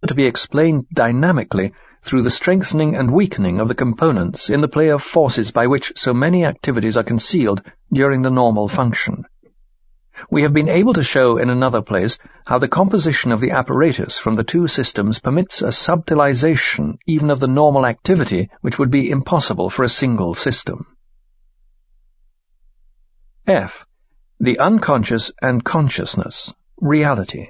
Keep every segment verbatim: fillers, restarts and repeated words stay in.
to be explained dynamically through the strengthening and weakening of the components in the play of forces by which so many activities are concealed during the normal function. We have been able to show in another place how the composition of the apparatus from the two systems permits a subtilization even of the normal activity which would be impossible for a single system. F. The unconscious and consciousness, reality.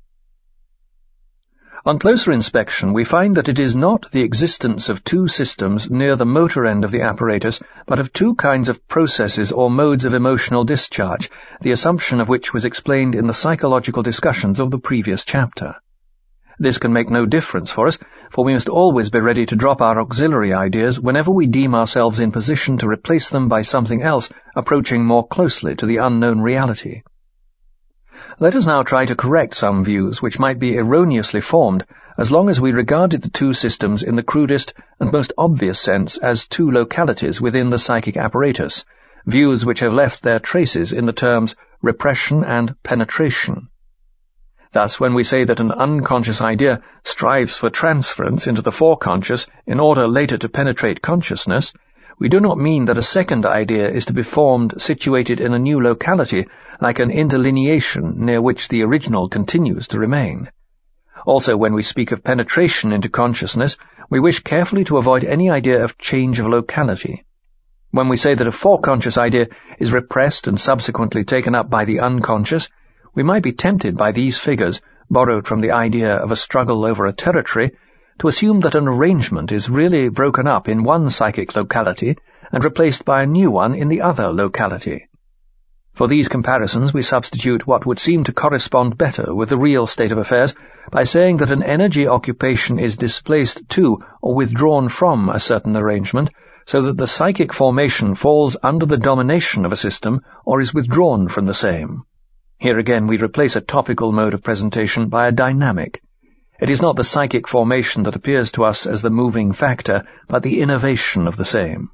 On closer inspection, we find that it is not the existence of two systems near the motor end of the apparatus, but of two kinds of processes or modes of emotional discharge, the assumption of which was explained in the psychological discussions of the previous chapter. This can make no difference for us, for we must always be ready to drop our auxiliary ideas whenever we deem ourselves in position to replace them by something else approaching more closely to the unknown reality. Let us now try to correct some views which might be erroneously formed as long as we regarded the two systems in the crudest and most obvious sense as two localities within the psychic apparatus, views which have left their traces in the terms repression and penetration. Thus, when we say that an unconscious idea strives for transference into the foreconscious in order later to penetrate consciousness, we do not mean that a second idea is to be formed situated in a new locality like an interlineation near which the original continues to remain. Also, when we speak of penetration into consciousness, we wish carefully to avoid any idea of change of locality. When we say that a foreconscious idea is repressed and subsequently taken up by the unconscious, we might be tempted by these figures, borrowed from the idea of a struggle over a territory, to assume that an arrangement is really broken up in one psychic locality and replaced by a new one in the other locality. For these comparisons we substitute what would seem to correspond better with the real state of affairs by saying that an energy occupation is displaced to or withdrawn from a certain arrangement, so that the psychic formation falls under the domination of a system or is withdrawn from the same. Here again we replace a topical mode of presentation by a dynamic. It is not the psychic formation that appears to us as the moving factor, but the innovation of the same.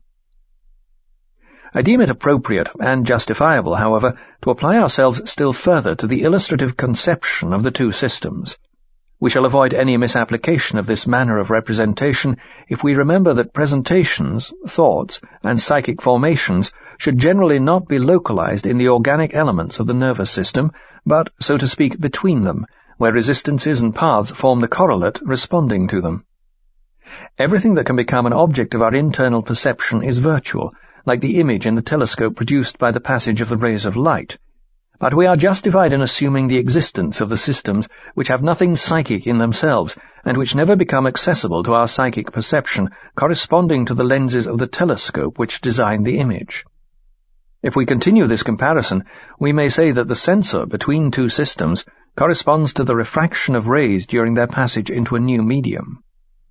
I deem it appropriate and justifiable, however, to apply ourselves still further to the illustrative conception of the two systems. We shall avoid any misapplication of this manner of representation if we remember that presentations, thoughts, and psychic formations should generally not be localized in the organic elements of the nervous system, but, so to speak, between them, where resistances and paths form the correlate responding to them. Everything that can become an object of our internal perception is virtual, like the image in the telescope produced by the passage of the rays of light. But we are justified in assuming the existence of the systems which have nothing psychic in themselves, and which never become accessible to our psychic perception, corresponding to the lenses of the telescope which design the image. If we continue this comparison, we may say that the sensor between two systems corresponds to the refraction of rays during their passage into a new medium.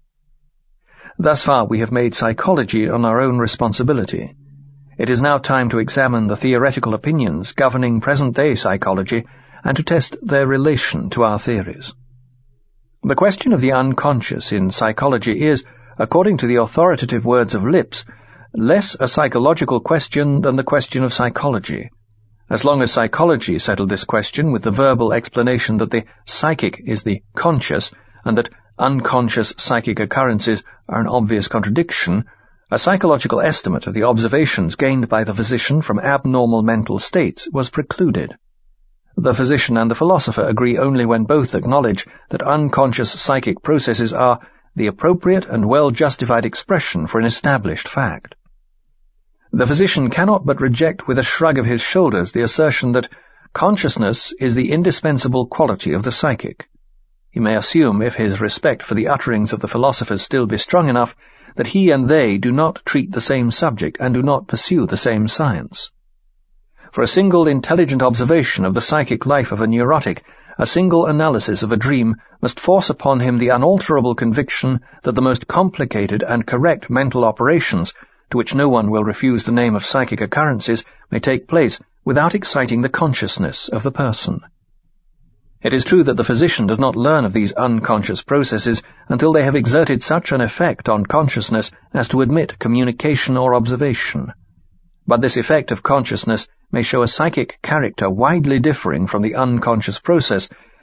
Thus far we have made psychology on our own responsibility. It is now time to examine the theoretical opinions governing present-day psychology and to test their relation to our theories. The question of the unconscious in psychology is, according to the authoritative words of Lipps, less a psychological question than the question of psychology. As long as psychology settled this question with the verbal explanation that the psychic is the conscious and that unconscious psychic occurrences are an obvious contradiction, a psychological estimate of the observations gained by the physician from abnormal mental states was precluded. The physician and the philosopher agree only when both acknowledge that unconscious psychic processes are the appropriate and well-justified expression for an established fact. The physician cannot but reject with a shrug of his shoulders the assertion that consciousness is the indispensable quality of the psychic. He may assume, if his respect for the utterings of the philosophers still be strong enough, that he and they do not treat the same subject and do not pursue the same science. For a single intelligent observation of the psychic life of a neurotic, a single analysis of a dream must force upon him the unalterable conviction that the most complicated and correct mental operations, to which no one will refuse the name of psychic occurrences, may take place without exciting the consciousness of the person. It is true that the physician does not learn of these unconscious processes until they have exerted such an effect on consciousness as to admit communication or observation. But this effect of consciousness may show a psychic character widely differing from the unconscious process,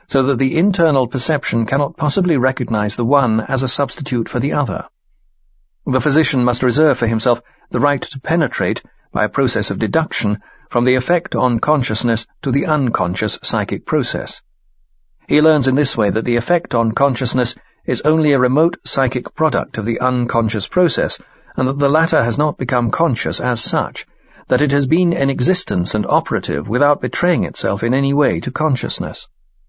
so that the internal perception cannot possibly recognize the one as a substitute for the other. The physician must reserve for himself the right to penetrate, by a process of deduction, from the effect on consciousness to the unconscious psychic process. He learns in this way that the effect on consciousness is only a remote psychic product of the unconscious process, and that the latter has not become conscious as such, that it has been in existence and operative without betraying itself in any way to consciousness.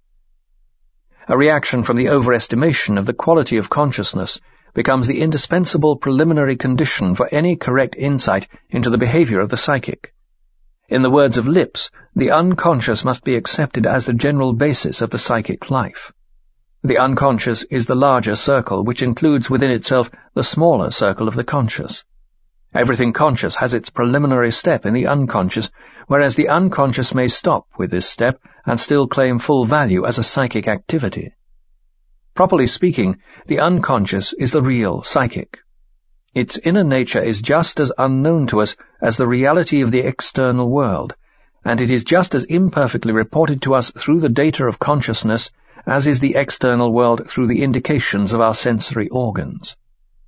A reaction from the overestimation of the quality of consciousness becomes the indispensable preliminary condition for any correct insight into the behavior of the psychic. In the words of Lipps, the unconscious must be accepted as the general basis of the psychic life. The unconscious is the larger circle which includes within itself the smaller circle of the conscious. Everything conscious has its preliminary step in the unconscious, whereas the unconscious may stop with this step and still claim full value as a psychic activity. Properly speaking, the unconscious is the real psychic. Its inner nature is just as unknown to us as the reality of the external world, and it is just as imperfectly reported to us through the data of consciousness as is the external world through the indications of our sensory organs.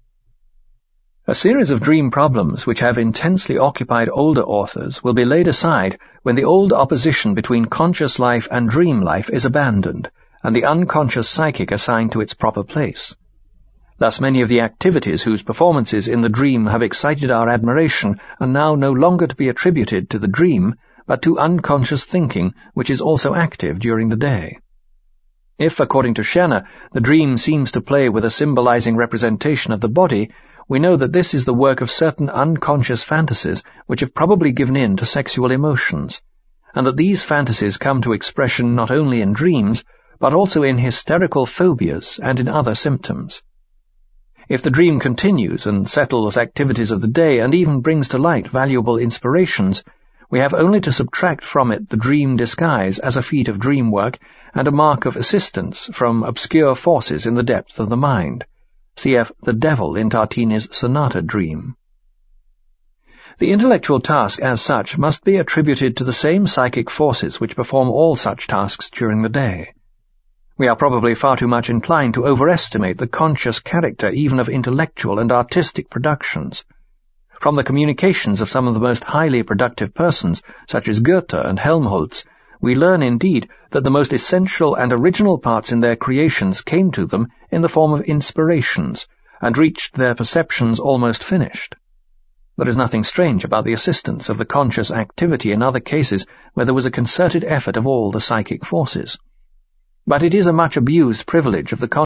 A series of dream problems which have intensely occupied older authors will be laid aside when the old opposition between conscious life and dream life is abandoned, and the unconscious psychic assigned to its proper place. Thus many of the activities whose performances in the dream have excited our admiration are now no longer to be attributed to the dream, but to unconscious thinking, which is also active during the day. If, according to Scherner, the dream seems to play with a symbolizing representation of the body, we know that this is the work of certain unconscious fantasies which have probably given in to sexual emotions, and that these fantasies come to expression not only in dreams, but also in hysterical phobias and in other symptoms. If the dream continues and settles activities of the day and even brings to light valuable inspirations, we have only to subtract from it the dream disguise as a feat of dream work and a mark of assistance from obscure forces in the depth of the mind. Cf. The Devil in Tartini's Sonata Dream. The intellectual task as such must be attributed to the same psychic forces which perform all such tasks during the day. We are probably far too much inclined to overestimate the conscious character even of intellectual and artistic productions. From the communications of some of the most highly productive persons, such as Goethe and Helmholtz, we learn indeed that the most essential and original parts in their creations came to them in the form of inspirations, and reached their perceptions almost finished. There is nothing strange about the assistance of the conscious activity in other cases where there was a concerted effort of all the psychic forces. But it is a much abused privilege of the